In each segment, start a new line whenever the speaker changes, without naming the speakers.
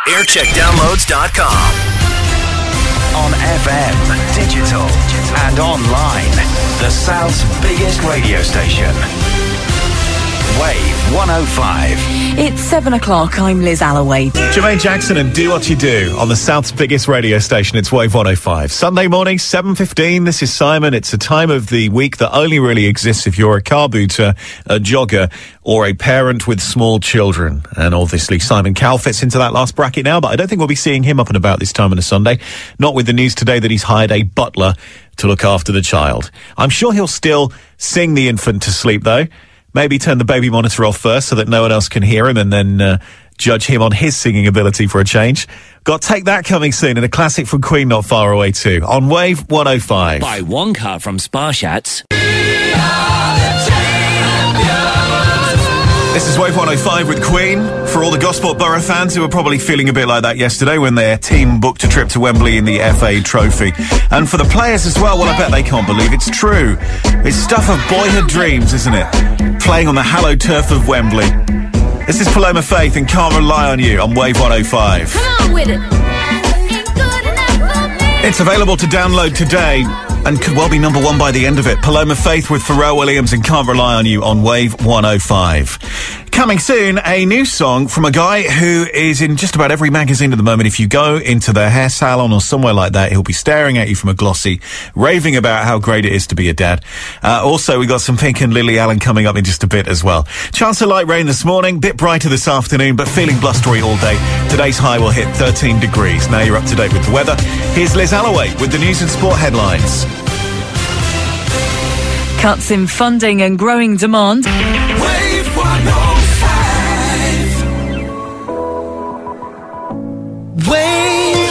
Aircheckdownloads.com. On FM, digital, and online. The South's biggest radio station. Wave 105.
It's 7 o'clock. I'm Liz Alloway.
Jermaine Jackson and Do What You Do on the South's biggest radio station. It's Wave 105. Sunday morning, 7:15. This is Simon. It's a time of the week that only really exists if you're a car booter, a jogger, or a parent with small children. And obviously Simon Cowell fits into that last bracket now, but I don't think we'll be seeing him up and about this time on a Sunday. Not with the news today that he's hired a butler to look after the child. I'm sure he'll still sing the infant to sleep, though. Maybe turn the baby monitor off first so that no one else can hear him, and then judge him on his singing ability for a change. Got Take That coming soon, and a classic from Queen not far away too. On Wave 105.
Buy one car from Sparshats.
This is Wave 105 with Queen. For all the Gosport Borough fans who were probably feeling a bit like that yesterday when their team booked a trip to Wembley in the FA Trophy. And for the players as well, well, I bet they can't believe it's true. It's stuff of boyhood dreams, isn't it? Playing on the hallowed turf of Wembley. This is Paloma Faith and Can't Rely on You on Wave 105.
Come on with it.
It's available to download today and could well be number one by the end of it. Paloma Faith with Pharrell Williams and Can't Rely on You on Wave 105. Coming soon, a new song from a guy who is in just about every magazine at the moment. If you go into their hair salon or somewhere like that, he'll be staring at you from a glossy, raving about how great it is to be a dad. Also, we got some Pink and Lily Allen coming up in just a bit as well. Chance of light rain this morning, bit brighter this afternoon, but feeling blustery all day. Today's high will hit 13 degrees. Now you're up to date with the weather. Here's Liz Alloway with the news and sport headlines.
Cuts in funding and growing demand.
Wave 105. Wave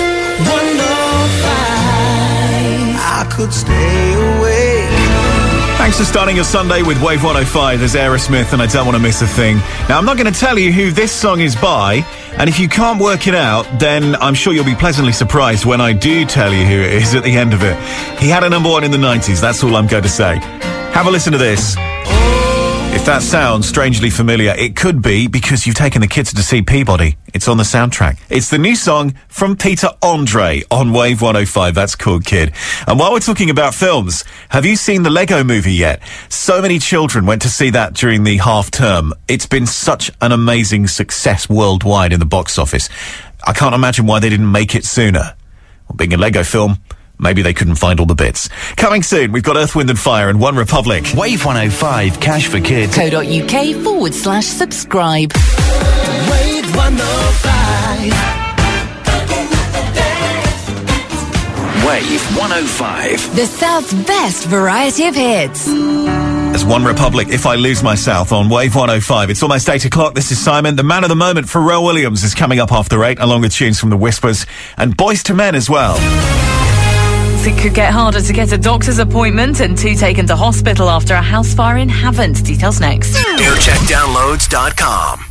105. I could stay awake.
Thanks for starting your Sunday with Wave 105. There's Aerosmith and I Don't Want to Miss a Thing. Now, I'm not going to tell you who this song is by, and if you can't work it out, then I'm sure you'll be pleasantly surprised when I do tell you who it is at the end of it. He had a number one in the 90s, that's all I'm going to say. Have a listen to this. If that sounds strangely familiar, it could be because you've taken the kids to see Peabody. It's on the soundtrack. It's the new song from Peter Andre on Wave 105. That's called Kid. And while we're talking about films, have you seen the Lego Movie yet? So many children went to see that during the half term. It's been such an amazing success worldwide in the box office. I can't imagine why they didn't make it sooner. Well, being a Lego film, maybe they couldn't find all the bits. Coming soon, we've got Earth, Wind and Fire and One Republic.
Wave 105, Cash for Kids.
co.uk/subscribe.
Wave 105.
Wave 105.
The South's best variety of hits.
As One Republic, If I Lose Myself on Wave 105. It's almost 8 o'clock. This is Simon. The man of the moment, Pharrell Williams, is coming up after 8, along with tunes from The Whispers and Boys to Men as well.
It could get harder to get a doctor's appointment, and 2 taken to hospital after a house fire in Havant. Details next.
Aircheckdownloads.com.